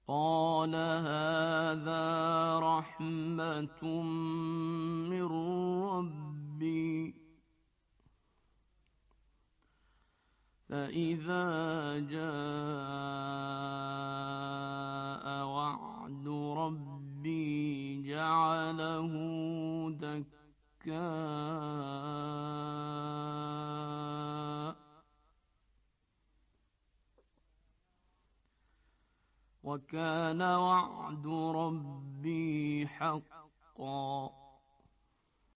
قال هذا رحمة من ربي فإذا جاء وعد ربي جعله دكاء وكان وعد ربي حقا.